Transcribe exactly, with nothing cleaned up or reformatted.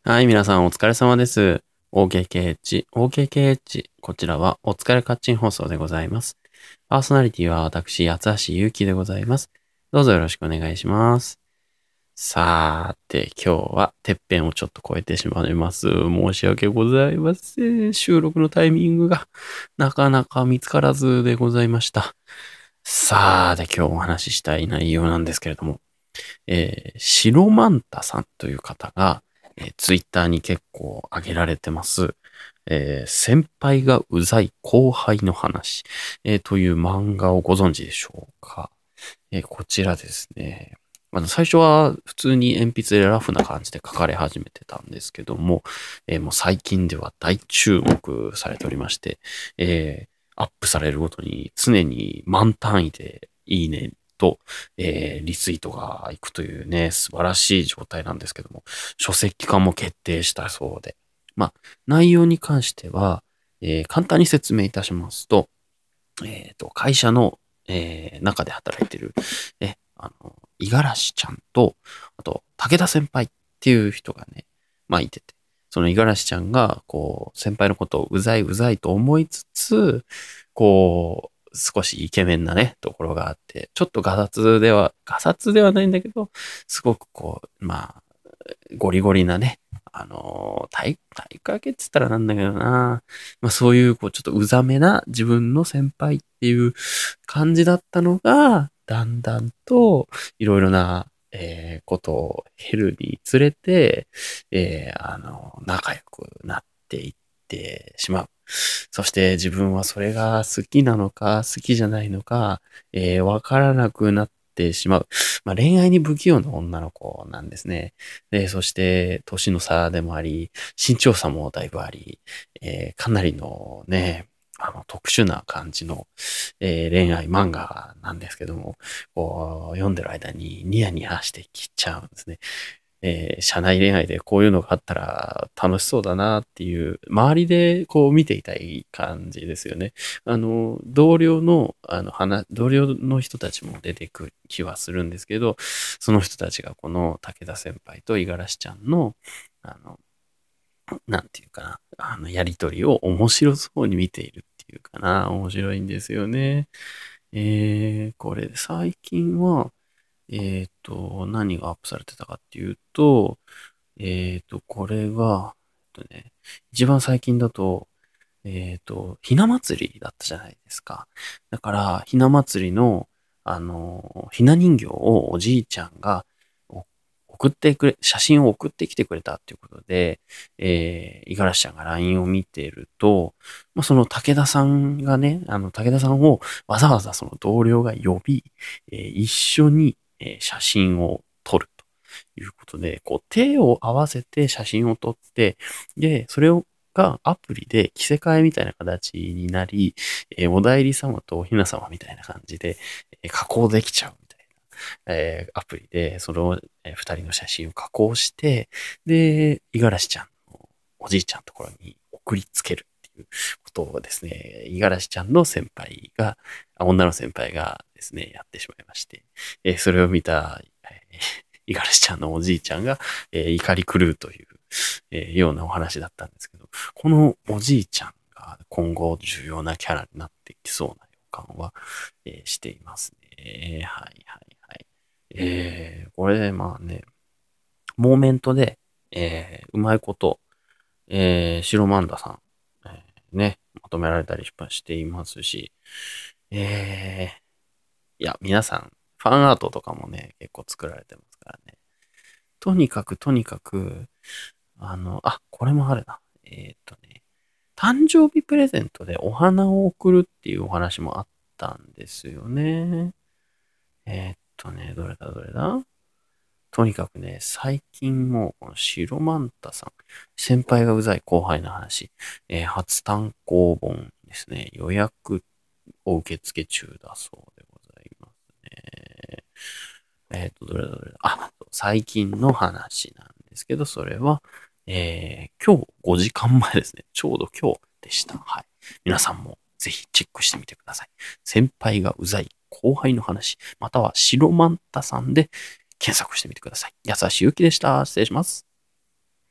はい、皆さんお疲れ様です。オーケーケーエイチ、オーケーケーエイチ、こちらはお疲れカッチン放送でございます。パーソナリティは私、八橋ゆうきでございます。どうぞよろしくお願いします。さーて、今日はてっぺんをちょっと超えてしまいます。申し訳ございません。収録のタイミングがなかなか見つからずでございました。さーて、今日お話ししたい内容なんですけれども、えー、白マンタさんという方が、えー、ツイッターに結構上げられてます。えー、先輩がうざい後輩の話、えー、という漫画をご存知でしょうか。えー、こちらですね。あの、最初は普通に鉛筆でラフな感じで書かれ始めてたんですけども、えー、もう最近では大注目されておりまして、えー、アップされるごとに常に万単位でいいねと、えー、リツイートがいくというね、素晴らしい状態なんですけども、書籍化も決定したそうで。まあ、内容に関しては、えー簡単に説明いたしますと、えっと、会社の、えー中で働いてる、え、あの、五十嵐ちゃんと、あと、武田先輩っていう人がね、まあいてて、その五十嵐ちゃんが、こう、先輩のことをうざいうざいと思いつつ、こう、少しイケメンなね、ところがあって、ちょっとガサツでは、ガサツではないんだけど、すごくこう、まあ、ゴリゴリなね、あの、体、体育会系って言ったらなんだけどな、まあそういう、こう、ちょっとうざめな自分の先輩っていう感じだったのが、だんだんと、いろいろな、えーことを経るにつれて、えーあの、仲良くなっていってしまう。そして自分はそれが好きなのか、好きじゃないのか、えーわからなくなってしまう。まあ、恋愛に不器用な女の子なんですね。で、そして、年の差でもあり、身長差もだいぶあり、えーかなりのね、あの、特殊な感じの、えー恋愛漫画なんですけども、こう、読んでる間にニヤニヤしてきちゃうんですね。えー社内恋愛でこういうのがあったら楽しそうだなっていう、周りでこう見ていたい感じですよね。あの、同僚の、あの、話、同僚の人たちも出てくる気はするんですけど、その人たちがこの武田先輩と五十嵐ちゃんの、あの、なんていうかな、あの、やりとりを面白そうに見ているっていうかな、面白いんですよね。えー、これ、最近は、えっと、何がアップされてたかっていうと、えっと、これが、えっとね、一番最近だと、えっと、ひな祭りだったじゃないですか。だから、ひな祭りの、あの、ひな人形をおじいちゃんがお送ってくれ、写真を送ってきてくれたっていうことで、えー、五十嵐ちゃんが ライン を見ていると、まあ、その武田さんがね、あの、武田さんをわざわざその同僚が呼び、えー一緒に、えー写真を撮るということで、こう手を合わせて写真を撮って、で、それをがアプリで着せ替えみたいな形になり、えーお代理様とお雛様みたいな感じで、えー加工できちゃうみたいな、えーアプリで、その、えー二人の写真を加工して、で、五十嵐ちゃんのおじいちゃんのところに送りつけるっていうことをですね、五十嵐ちゃんの先輩が、あ女の先輩がですね、やってしまいまして、えーそれを見た、えー五十嵐ちゃんのおじいちゃんが、えー怒り狂うという、えーようなお話だったんですけど、このおじいちゃんが今後重要なキャラになっていきそうな予感は、えーしていますね。はいはいはい。えー、これでまあね、モーメントで、えーうまいこと、えー、白マンダさん、えーね、まとめられたりしていますし、えー、いや、皆さん、ファンアートとかもね、結構作られてますからね。とにかく、とにかく、あの、あ、これもあるな。えーっとね、誕生日プレゼントでお花を贈るっていうお話もあったんですよね。えーっとね、どれだどれだとにかくね、最近もう、この白マンタさん、先輩がうざい後輩の話、えー初単行本ですね、予約を受付中だそうでございますね。えっと、どれだどれだ。あ、最近の話なんですけど、それは、えー、今日ごじかんまえですね。ちょうど今日でした。はい。皆さんもぜひチェックしてみてください。先輩がうざい後輩の話、または白マンタさんで検索してみてください。優しいゆきでした。失礼します。